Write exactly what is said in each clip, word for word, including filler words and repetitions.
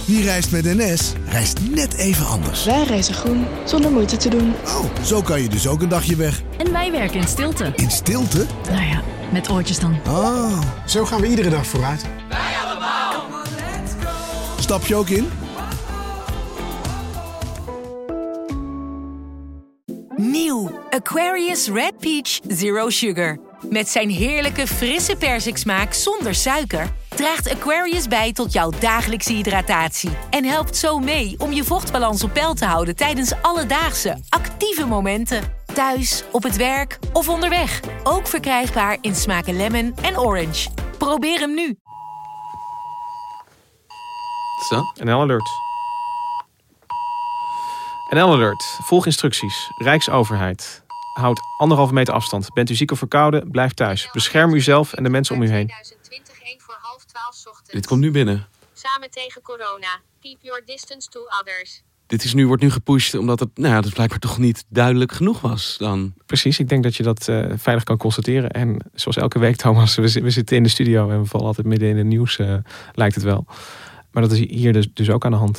Wie reist met N S, reist net even anders. Wij reizen groen, zonder moeite te doen. Oh, zo kan je dus ook een dagje weg. En wij werken in stilte. In stilte? Nou ja, met oortjes dan. Oh. Zo gaan we iedere dag vooruit. Wij allemaal. Stap je ook in? Nieuw Aquarius Red Peach Zero Sugar. Met zijn heerlijke frisse persiksmaak zonder suiker draagt Aquarius bij tot jouw dagelijkse hydratatie. En helpt zo mee om je vochtbalans op peil te houden tijdens alledaagse, actieve momenten. Thuis, op het werk of onderweg. Ook verkrijgbaar in smaken lemon en orange. Probeer hem nu. Zo. N L Alert. N L Alert. Volg instructies. Rijksoverheid. Houd anderhalve meter afstand. Bent u ziek of verkouden? Blijf thuis. Bescherm uzelf en de mensen om u heen. Dit komt nu binnen. Samen tegen corona. Keep your distance to others. Dit is nu, wordt nu gepusht omdat het, nou ja, dat blijkbaar toch niet duidelijk genoeg was dan. Precies, ik denk dat je dat uh, veilig kan constateren. En zoals elke week, Thomas, we, we zitten in de studio en we vallen altijd midden in het nieuws, uh, lijkt het wel. Maar dat is hier dus, dus ook aan de hand.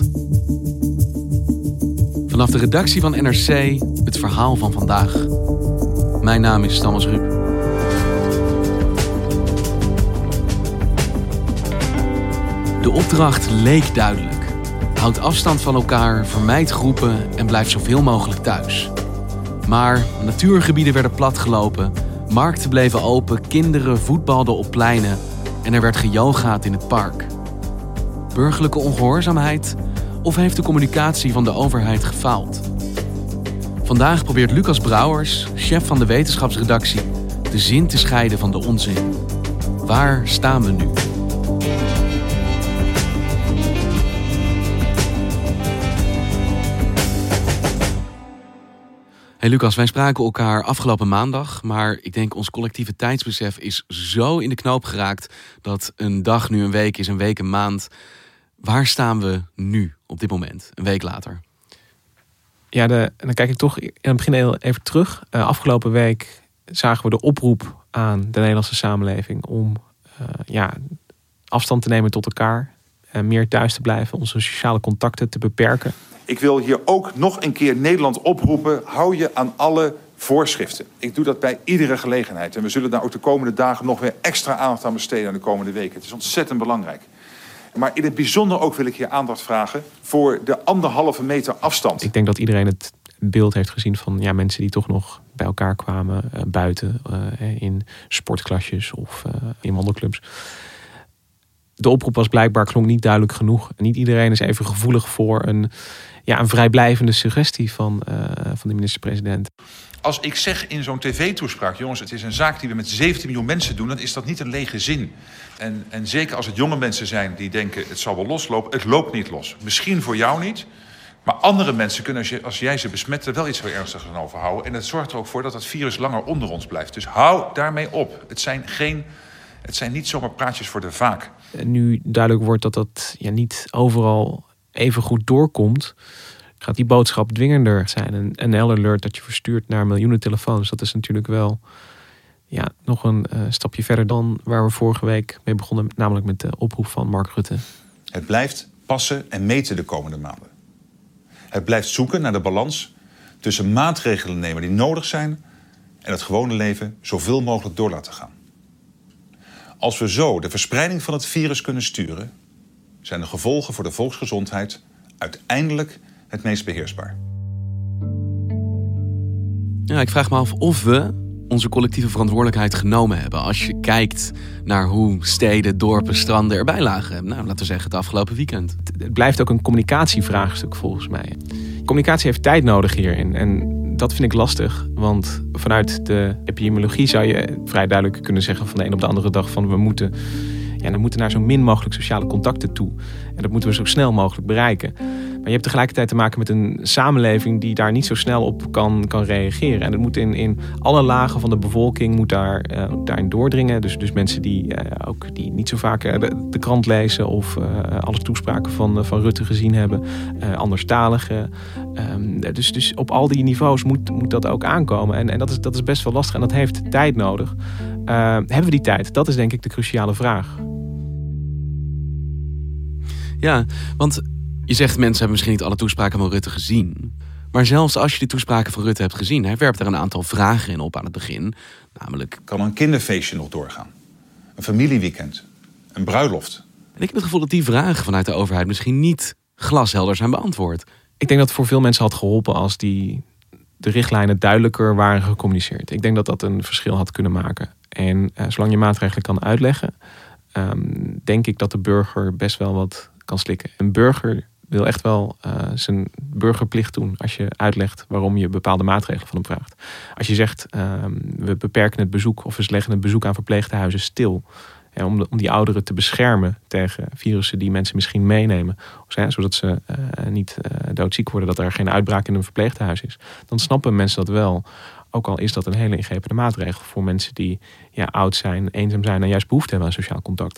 Vanaf de redactie van N R C, het verhaal van vandaag. Mijn naam is Thomas Ruip. De opdracht leek duidelijk. Houd afstand van elkaar, vermijd groepen en blijf zoveel mogelijk thuis. Maar natuurgebieden werden platgelopen, markten bleven open, kinderen voetbalden op pleinen en er werd geyogaat in het park. Burgerlijke ongehoorzaamheid of heeft de communicatie van de overheid gefaald? Vandaag probeert Lucas Brouwers, chef van de wetenschapsredactie, de zin te scheiden van de onzin. Waar staan we nu? Hey Lucas, wij spraken elkaar afgelopen maandag, maar ik denk ons collectieve tijdsbesef is zo in de knoop geraakt dat een dag nu een week is, een week een maand. Waar staan we nu op dit moment, een week later? Ja, de, en dan kijk ik toch in het begin heel even terug. Uh, afgelopen week zagen we de oproep aan de Nederlandse samenleving om uh, ja, afstand te nemen tot elkaar, uh, meer thuis te blijven, onze sociale contacten te beperken. Ik wil hier ook nog een keer Nederland oproepen. Hou je aan alle voorschriften. Ik doe dat bij iedere gelegenheid. En we zullen daar ook de komende dagen nog weer extra aandacht aan besteden aan de komende weken. Het is ontzettend belangrijk. Maar in het bijzonder ook wil ik hier aandacht vragen voor de anderhalve meter afstand. Ik denk dat iedereen het beeld heeft gezien van ja, mensen die toch nog bij elkaar kwamen uh, buiten uh, in sportklasjes of uh, in wandelclubs. De oproep was blijkbaar klonk niet duidelijk genoeg. En niet iedereen is even gevoelig voor een, ja, een vrijblijvende suggestie van, uh, van de minister-president. Als ik zeg in zo'n tv-toespraak, jongens, het is een zaak die we met zeventien miljoen mensen doen, dan is dat niet een lege zin. En, en zeker als het jonge mensen zijn die denken, het zal wel loslopen. Het loopt niet los. Misschien voor jou niet. Maar andere mensen kunnen, als, je, als jij ze besmet, er wel iets heel ernstigs aan overhouden. En dat zorgt er ook voor dat het virus langer onder ons blijft. Dus hou daarmee op. Het zijn, geen, het zijn niet zomaar praatjes voor de vaak. En nu duidelijk wordt dat dat ja, niet overal even goed doorkomt, gaat die boodschap dwingender zijn. Een N L-alert dat je verstuurt naar miljoenen telefoons, dat is natuurlijk wel ja, nog een uh, stapje verder dan waar we vorige week mee begonnen, namelijk met de oproep van Mark Rutte. Het blijft passen en meten de komende maanden. Het blijft zoeken naar de balans tussen maatregelen nemen die nodig zijn en het gewone leven zoveel mogelijk door laten gaan. Als we zo de verspreiding van het virus kunnen sturen, zijn de gevolgen voor de volksgezondheid uiteindelijk het meest beheersbaar. Ja, ik vraag me af of we onze collectieve verantwoordelijkheid genomen hebben. Als je kijkt naar hoe steden, dorpen, stranden erbij lagen. Nou, laten we zeggen het afgelopen weekend. Het blijft ook een communicatievraagstuk volgens mij. Communicatie heeft tijd nodig hierin. En dat vind ik lastig. Want vanuit de epidemiologie zou je vrij duidelijk kunnen zeggen van de een op de andere dag van we moeten, ja, we moeten naar zo min mogelijk sociale contacten toe. En dat moeten we zo snel mogelijk bereiken. Maar je hebt tegelijkertijd te maken met een samenleving die daar niet zo snel op kan, kan reageren. En het moet in, in alle lagen van de bevolking moet daar, uh, daarin doordringen. Dus, dus mensen die, uh, ook, die niet zo vaak uh, de, de krant lezen of uh, alle toespraken van, uh, van Rutte gezien hebben. Uh, anderstaligen. Um, dus, dus op al die niveaus moet, moet dat ook aankomen. En, en dat, is, dat is best wel lastig en dat heeft tijd nodig. Uh, hebben we die tijd? Dat is denk ik de cruciale vraag. Ja, want Je zegt mensen hebben misschien niet alle toespraken van Rutte gezien. Maar zelfs als je die toespraken van Rutte hebt gezien, hij werpt er een aantal vragen in op aan het begin. Namelijk, kan een kinderfeestje nog doorgaan? Een familieweekend? Een bruiloft? En ik heb het gevoel dat die vragen vanuit de overheid misschien niet glashelder zijn beantwoord. Ik denk dat het voor veel mensen had geholpen als die, de richtlijnen duidelijker waren gecommuniceerd. Ik denk dat dat een verschil had kunnen maken. En uh, zolang je maatregelen kan uitleggen, um, denk ik dat de burger best wel wat kan slikken. Een burger wil echt wel uh, zijn burgerplicht doen als je uitlegt waarom je bepaalde maatregelen van hem vraagt. Als je zegt, uh, we beperken het bezoek of we leggen het bezoek aan verpleeghuizen stil. Ja, om, de, om die ouderen te beschermen tegen virussen die mensen misschien meenemen. Zodat ze uh, niet uh, doodziek worden, dat er geen uitbraak in een verpleeghuis is. Dan snappen mensen dat wel. Ook al is dat een hele ingrijpende maatregel voor mensen die ja, oud zijn, eenzaam zijn en juist behoefte hebben aan sociaal contact.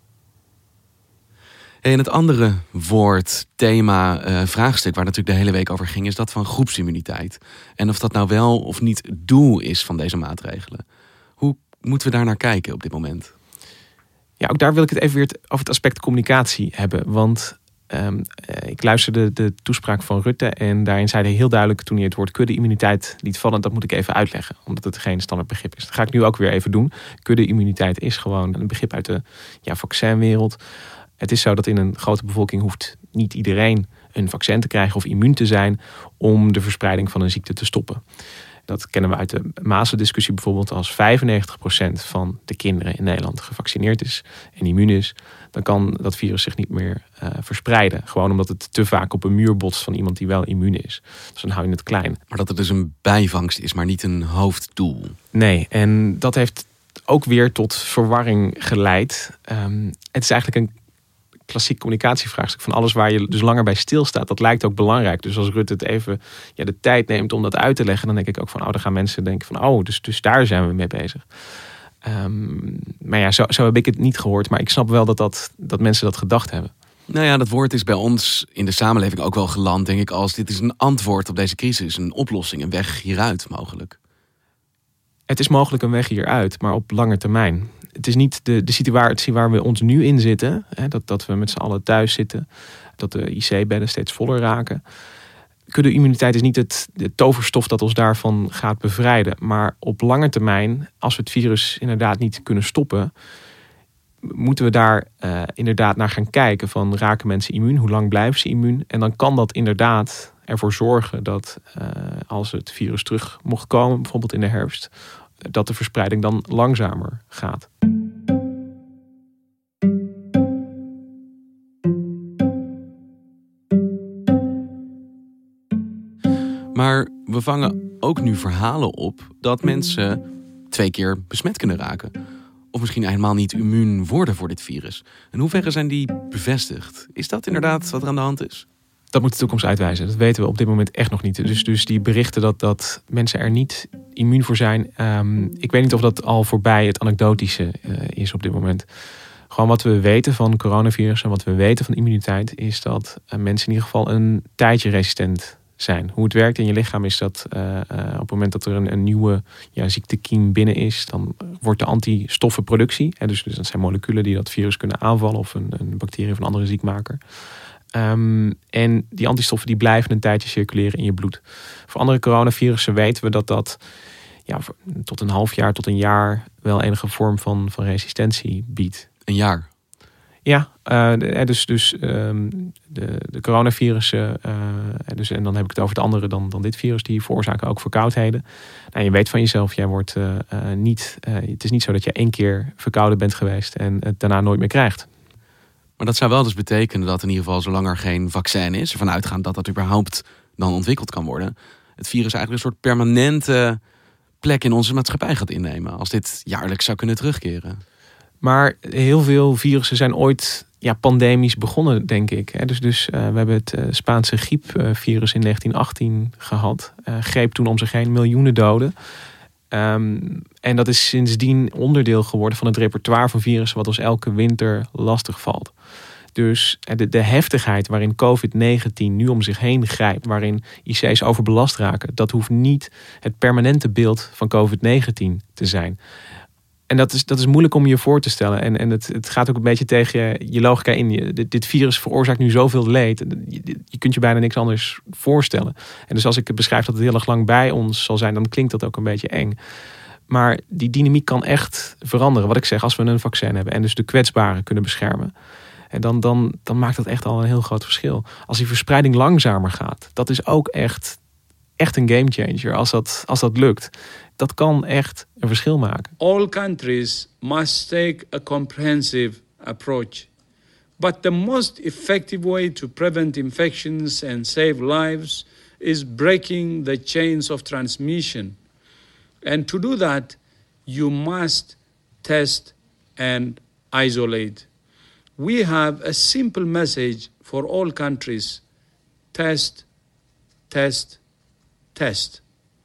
En het andere woord, thema, uh, vraagstuk waar natuurlijk de hele week over ging, is dat van groepsimmuniteit. En of dat nou wel of niet het doel is van deze maatregelen. Hoe moeten we daar naar kijken op dit moment? Ja, ook daar wil ik het even weer over het aspect communicatie hebben. Want um, ik luisterde de toespraak van Rutte en daarin zei hij heel duidelijk toen hij het woord kudde-immuniteit liet vallen, dat moet ik even uitleggen, omdat het geen standaard begrip is. Dat ga ik nu ook weer even doen. Kudde-immuniteit is gewoon een begrip uit de ja, vaccinwereld. Het is zo dat in een grote bevolking hoeft niet iedereen een vaccin te krijgen of immuun te zijn om de verspreiding van een ziekte te stoppen. Dat kennen we uit de mazendiscussie bijvoorbeeld. Als vijfennegentig procent van de kinderen in Nederland gevaccineerd is en immuun is, dan kan dat virus zich niet meer uh, verspreiden. Gewoon omdat het te vaak op een muur botst van iemand die wel immuun is. Dus dan hou je het klein. Maar dat het dus een bijvangst is, maar niet een hoofddoel. Nee, en dat heeft ook weer tot verwarring geleid. Um, het is eigenlijk een klassiek communicatievraagstuk van alles waar je dus langer bij stilstaat. Dat lijkt ook belangrijk. Dus als Rutte het even ja, de tijd neemt om dat uit te leggen, dan denk ik ook van, oh, dan gaan mensen denken van, oh, dus, dus daar zijn we mee bezig. Um, maar ja, zo, zo heb ik het niet gehoord. Maar ik snap wel dat, dat, dat mensen dat gedacht hebben. Nou ja, dat woord is bij ons in de samenleving ook wel geland, denk ik, als dit is een antwoord op deze crisis, een oplossing, een weg hieruit mogelijk. Het is mogelijk een weg hieruit, maar op lange termijn. Het is niet de, de situatie waar we ons nu in zitten. Hè, dat, dat we met z'n allen thuis zitten. Dat de I C-bedden steeds voller raken. Kudde-immuniteit is niet het, het toverstof dat ons daarvan gaat bevrijden. Maar op lange termijn, als we het virus inderdaad niet kunnen stoppen, moeten we daar uh, inderdaad naar gaan kijken. Van, raken mensen immuun? Hoe lang blijven ze immuun? En dan kan dat inderdaad ervoor zorgen dat uh, als het virus terug mocht komen, bijvoorbeeld in de herfst, dat de verspreiding dan langzamer gaat. Maar we vangen ook nu verhalen op dat mensen twee keer besmet kunnen raken. Of misschien helemaal niet immuun worden voor dit virus. In hoeverre zijn die bevestigd? Is dat inderdaad wat er aan de hand is? Dat moet de toekomst uitwijzen. Dat weten we op dit moment echt nog niet. Dus, dus die berichten dat, dat mensen er niet immuun voor zijn. Um, ik weet niet of dat al voorbij het anekdotische uh, is op dit moment. Gewoon wat we weten van coronavirus en wat we weten van immuniteit is dat uh, mensen in ieder geval een tijdje resistent zijn. Hoe het werkt in je lichaam is dat uh, uh, op het moment dat er een, een nieuwe ja, ziektekiem binnen is, dan wordt de antistoffenproductie, hè, dus, dus dat zijn moleculen die dat virus kunnen aanvallen of een, een bacterie of een andere ziekmaker. Um, en die antistoffen die blijven een tijdje circuleren in je bloed. Voor andere coronavirussen weten we dat dat ja, tot een half jaar, tot een jaar wel enige vorm van, van resistentie biedt. Een jaar? Ja, uh, dus, dus um, de, de coronavirussen, uh, dus, en dan heb ik het over de andere dan, dan dit virus, die veroorzaken ook verkoudheden. Nou, je weet van jezelf, jij wordt uh, uh, niet, uh, het is niet zo dat je één keer verkouden bent geweest en het daarna nooit meer krijgt. Maar dat zou wel dus betekenen dat in ieder geval, zolang er geen vaccin is, ervan uitgaan dat dat überhaupt dan ontwikkeld kan worden, het virus eigenlijk een soort permanente plek in onze maatschappij gaat innemen, als dit jaarlijks zou kunnen terugkeren. Maar heel veel virussen zijn ooit ja, pandemisch begonnen, denk ik. Dus, dus uh, we hebben het uh, Spaanse griepvirus in negentien achttien gehad. Uh, greep toen om zich heen miljoenen doden. Um, en dat is sindsdien onderdeel geworden van het repertoire van virussen wat ons elke winter lastig valt. Dus de, de heftigheid waarin covid negentien nu om zich heen grijpt, waarin I C's overbelast raken, dat hoeft niet het permanente beeld van covid negentien te zijn. En dat is, dat is moeilijk om je voor te stellen. En, en het, het gaat ook een beetje tegen je, je logica in. Je, dit, dit virus veroorzaakt nu zoveel leed. Je, je kunt je bijna niks anders voorstellen. En dus als ik het beschrijf dat het heel erg lang bij ons zal zijn, dan klinkt dat ook een beetje eng. Maar die dynamiek kan echt veranderen. Wat ik zeg, als we een vaccin hebben en dus de kwetsbaren kunnen beschermen, en dan, dan, dan maakt dat echt al een heel groot verschil. Als die verspreiding langzamer gaat, dat is ook echt, echt een gamechanger. Als dat, als dat lukt, dat kan echt een verschil maken. All countries must take a comprehensive approach. But the most effective way to prevent infections and save lives is breaking the chains of transmission. And to do that, you must test and isolate. We have a simple message for all countries. Test, test, test.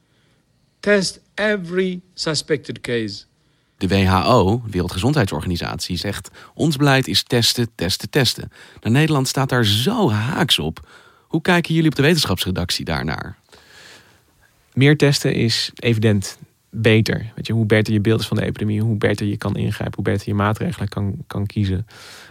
Test every suspected case. De W H O, Wereldgezondheidsorganisatie, zegt ons beleid is testen, testen, testen. Nou, Nederland staat daar zo haaks op. Hoe kijken jullie op de wetenschapsredactie daarnaar? Meer testen is evident beter. Weet je, hoe beter je beeld is van de epidemie, hoe beter je kan ingrijpen, hoe beter je maatregelen kan, kan kiezen.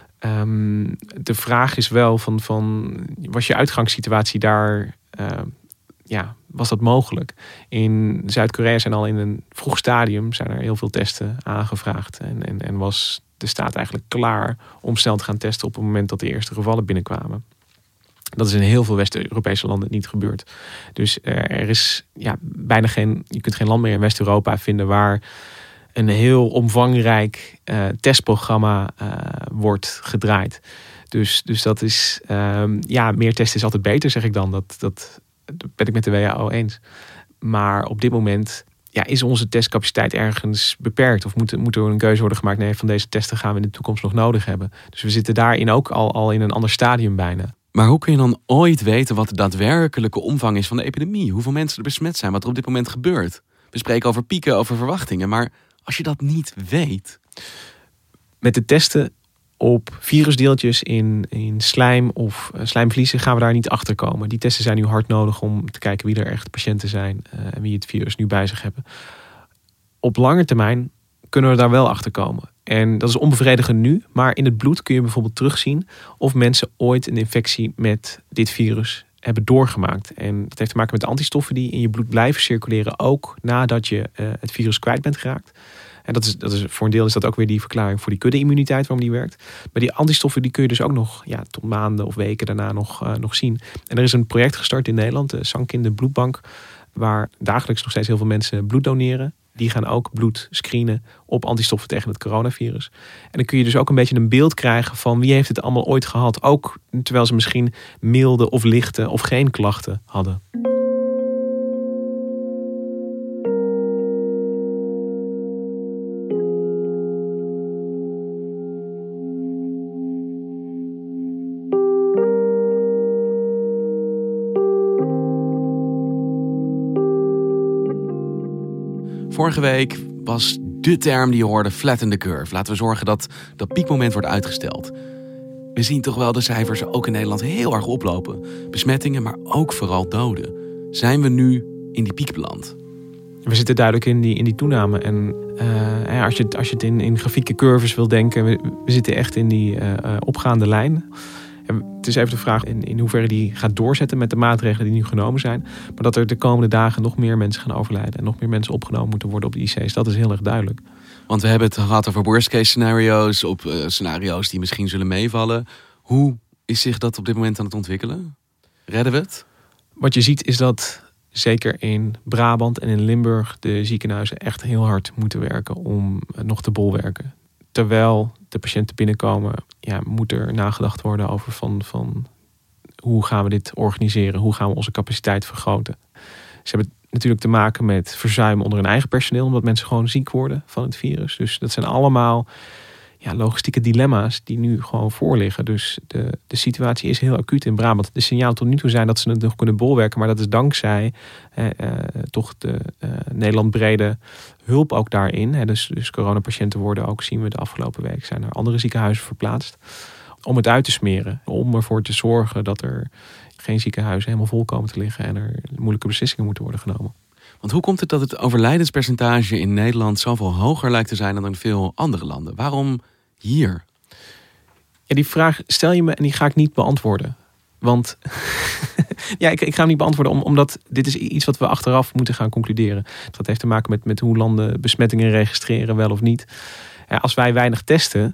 Um, de vraag is wel van, van was je uitgangssituatie daar, uh, ja, was dat mogelijk? In Zuid-Korea zijn al in een vroeg stadium zijn er heel veel testen aangevraagd. En, en, en was de staat eigenlijk klaar om snel te gaan testen op het moment dat de eerste gevallen binnenkwamen. Dat is in heel veel West-Europese landen niet gebeurd. Dus uh, er is ja, bijna geen, je kunt geen land meer in West-Europa vinden waar een heel omvangrijk uh, testprogramma uh, wordt gedraaid. Dus, dus dat is, um, ja, meer testen is altijd beter, zeg ik dan. Dat, dat, dat ben ik met de W H O eens. Maar op dit moment ja, is onze testcapaciteit ergens beperkt. Of moet, moet er een keuze worden gemaakt? Nee, van deze testen gaan we in de toekomst nog nodig hebben. Dus we zitten daarin ook al, al in een ander stadium bijna. Maar hoe kun je dan ooit weten wat de daadwerkelijke omvang is van de epidemie? Hoeveel mensen er besmet zijn, wat er op dit moment gebeurt? We spreken over pieken, over verwachtingen. Maar als je dat niet weet. Met de testen op virusdeeltjes in, in slijm of uh, slijmvliezen gaan we daar niet achter komen. Die testen zijn nu hard nodig om te kijken wie er echt patiënten zijn uh, en wie het virus nu bij zich hebben. Op lange termijn kunnen we daar wel achter komen. En dat is onbevredigend nu, maar in het bloed kun je bijvoorbeeld terugzien of mensen ooit een infectie met dit virus hebben doorgemaakt. En dat heeft te maken met de antistoffen die in je bloed blijven circuleren, ook nadat je uh, het virus kwijt bent geraakt. En dat is, dat is, voor een deel is dat ook weer die verklaring voor die kudde-immuniteit waarom die werkt. Maar die antistoffen die kun je dus ook nog ja, tot maanden of weken daarna nog, uh, nog zien. En er is een project gestart in Nederland, de Sankin, de bloedbank, waar dagelijks nog steeds heel veel mensen bloed doneren. Die gaan ook bloed screenen op antistoffen tegen het coronavirus. En dan kun je dus ook een beetje een beeld krijgen van wie heeft het allemaal ooit gehad. Ook terwijl ze misschien milde of lichte of geen klachten hadden. Vorige week was de term die je hoorde flatten the curve. Laten we zorgen dat dat piekmoment wordt uitgesteld. We zien toch wel de cijfers ook in Nederland heel erg oplopen. Besmettingen, maar ook vooral doden. Zijn we nu in die piek beland? We zitten duidelijk in die, in die toename. En uh, als je het, als je het in, in grafieke curves wil denken, we, we zitten echt in die uh, opgaande lijn. En het is even de vraag in, in hoeverre die gaat doorzetten met de maatregelen die nu genomen zijn. Maar dat er de komende dagen nog meer mensen gaan overlijden en nog meer mensen opgenomen moeten worden op de I C's. Dat is heel erg duidelijk. Want we hebben het gehad over worst case scenario's, op uh, scenario's die misschien zullen meevallen. Hoe is zich dat op dit moment aan het ontwikkelen? Redden we het? Wat je ziet is dat zeker in Brabant en in Limburg de ziekenhuizen echt heel hard moeten werken om nog te bolwerken. Terwijl de patiënten binnenkomen, ja, moet er nagedacht worden over van, van hoe gaan we dit organiseren? Hoe gaan we onze capaciteit vergroten? Ze hebben natuurlijk te maken met verzuim onder hun eigen personeel, omdat mensen gewoon ziek worden van het virus. Dus dat zijn allemaal ja, logistieke dilemma's die nu gewoon voorliggen. Dus de, de situatie is heel acuut in Brabant. De signalen tot nu toe zijn dat ze het nog kunnen bolwerken, maar dat is dankzij eh, eh, toch de eh, Nederland-brede hulp ook daarin. Hè. Dus, dus coronapatiënten worden ook, zien we de afgelopen week, zijn er andere ziekenhuizen verplaatst om het uit te smeren. Om ervoor te zorgen dat er geen ziekenhuizen helemaal vol komen te liggen en er moeilijke beslissingen moeten worden genomen. Want hoe komt het dat het overlijdenspercentage in Nederland zoveel hoger lijkt te zijn dan in veel andere landen? Waarom hier? Ja, die vraag stel je me en die ga ik niet beantwoorden. Want ja, ik, ik ga hem niet beantwoorden om, omdat dit is iets wat we achteraf moeten gaan concluderen. Dat heeft te maken met, met hoe landen besmettingen registreren, wel of niet. Ja, als wij weinig testen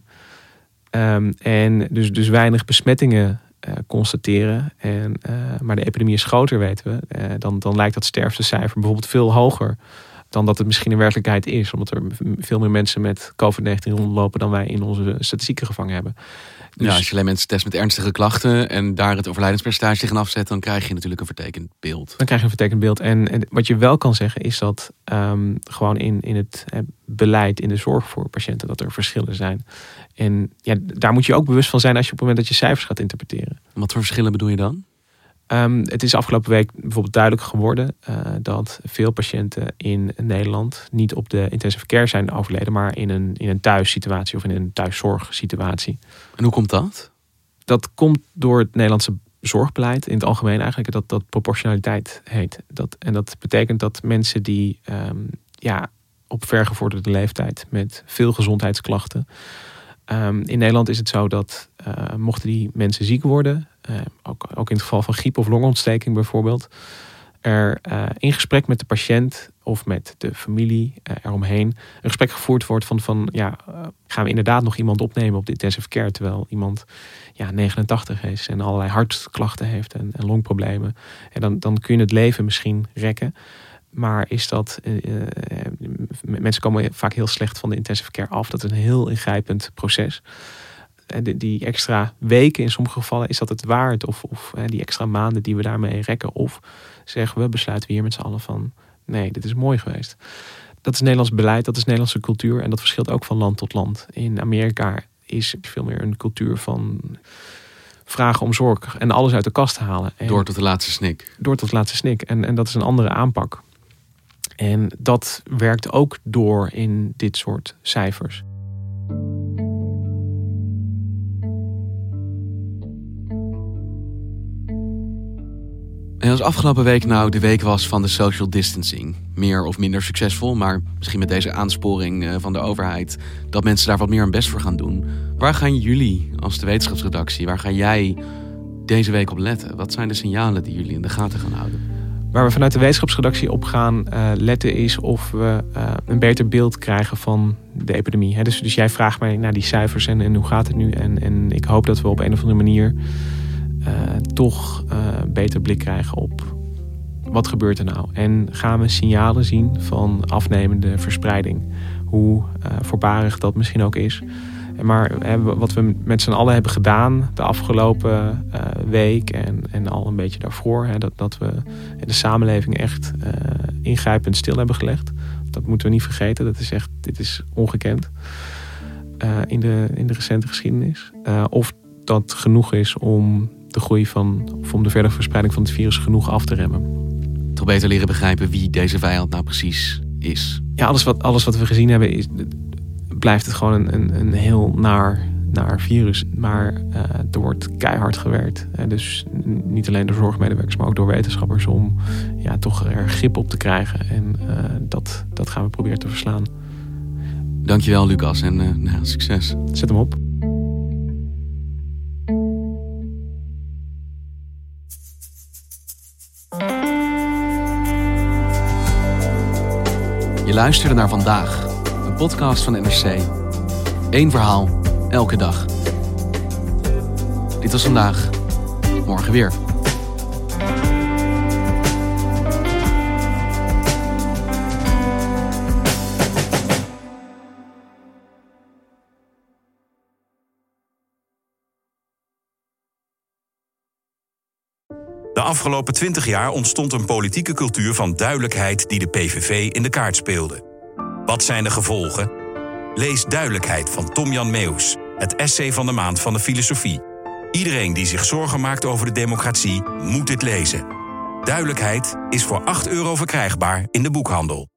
um, en dus, dus weinig besmettingen uh, constateren, en, uh, maar de epidemie is groter, weten we, uh, dan, dan lijkt dat sterftecijfer bijvoorbeeld veel hoger dan dat het misschien in werkelijkheid is. Omdat er veel meer mensen met covid negentien rondlopen dan wij in onze statistieken gevangen hebben. Dus, ja, als je alleen mensen test met ernstige klachten en daar het overlijdenspercentage tegen afzet, dan krijg je natuurlijk een vertekend beeld. Dan krijg je een vertekend beeld. En, en wat je wel kan zeggen is dat um, gewoon in, in het eh, beleid, in de zorg voor patiënten, dat er verschillen zijn. En ja, daar moet je ook bewust van zijn als je op het moment dat je cijfers gaat interpreteren. Wat voor verschillen bedoel je dan? Um, het is afgelopen week bijvoorbeeld duidelijk geworden uh, dat veel patiënten in Nederland niet op de intensive care zijn overleden, maar in een, in een thuissituatie of in een thuiszorgsituatie. En hoe komt dat? Dat komt door het Nederlandse zorgbeleid in het algemeen eigenlijk, dat dat proportionaliteit heet. Dat, en dat betekent dat mensen die um, ja, op vergevorderde leeftijd met veel gezondheidsklachten. Um, in Nederland is het zo dat uh, mochten die mensen ziek worden, uh, ook, ook in het geval van griep of longontsteking bijvoorbeeld, er uh, in gesprek met de patiënt of met de familie uh, eromheen een gesprek gevoerd wordt van, van ja, uh, gaan we inderdaad nog iemand opnemen op de intensive care terwijl iemand ja, negenentachtig is en allerlei hartklachten heeft en, en longproblemen. En dan, dan kun je het leven misschien rekken. Maar is dat, uh, uh, mensen komen vaak heel slecht van de intensive care af. Dat is een heel ingrijpend proces. En die, die extra weken in sommige gevallen, is dat het waard? Of, of uh, die extra maanden die we daarmee rekken? Of zeggen we, besluiten we hier met z'n allen van, nee, dit is mooi geweest. Dat is Nederlands beleid, dat is Nederlandse cultuur. En dat verschilt ook van land tot land. In Amerika is veel meer een cultuur van vragen om zorg en alles uit de kast halen. En door tot de laatste snik. Door tot de laatste snik. En, en dat is een andere aanpak. En dat werkt ook door in dit soort cijfers. En als afgelopen week nou de week was van de social distancing, meer of minder succesvol, maar misschien met deze aansporing van de overheid, dat mensen daar wat meer hun best voor gaan doen. Waar gaan jullie als de wetenschapsredactie, waar ga jij deze week op letten? Wat zijn de signalen die jullie in de gaten gaan houden? Waar we vanuit de wetenschapsredactie op gaan uh, letten is of we uh, een beter beeld krijgen van de epidemie. He, dus, dus jij vraagt mij naar die cijfers en, en hoe gaat het nu? En, en ik hoop dat we op een of andere manier uh, toch uh, een beter blik krijgen op wat gebeurt er nou. En gaan we signalen zien van afnemende verspreiding. Hoe uh, voorbarig dat misschien ook is. Maar hè, wat we met z'n allen hebben gedaan de afgelopen uh, week en, en al een beetje daarvoor, hè, dat, dat we de samenleving echt uh, ingrijpend stil hebben gelegd. Dat moeten we niet vergeten. Dat is echt, dit is ongekend uh, in, de, in de recente geschiedenis. Uh, of dat genoeg is om de groei van, of om de verdere verspreiding van het virus genoeg af te remmen. Toch beter leren begrijpen wie deze vijand nou precies is. Ja, alles wat, alles wat we gezien hebben is, blijft het gewoon een, een, een heel naar, naar virus. Maar uh, er wordt keihard gewerkt. Uh, dus niet alleen door zorgmedewerkers, maar ook door wetenschappers om ja, toch er grip op te krijgen. En uh, dat, dat gaan we proberen te verslaan. Dankjewel, Lucas. En uh, nou, succes. Zet hem op. Je luisterde naar Vandaag, een podcast van N R C. Eén verhaal, elke dag. Dit was Vandaag, morgen weer. De afgelopen twintig jaar ontstond een politieke cultuur van duidelijkheid die de P V V in de kaart speelde. Wat zijn de gevolgen? Lees Duidelijkheid van Tom-Jan Meeuws, het essay van de maand van de filosofie. Iedereen die zich zorgen maakt over de democratie moet dit lezen. Duidelijkheid is voor acht euro verkrijgbaar in de boekhandel.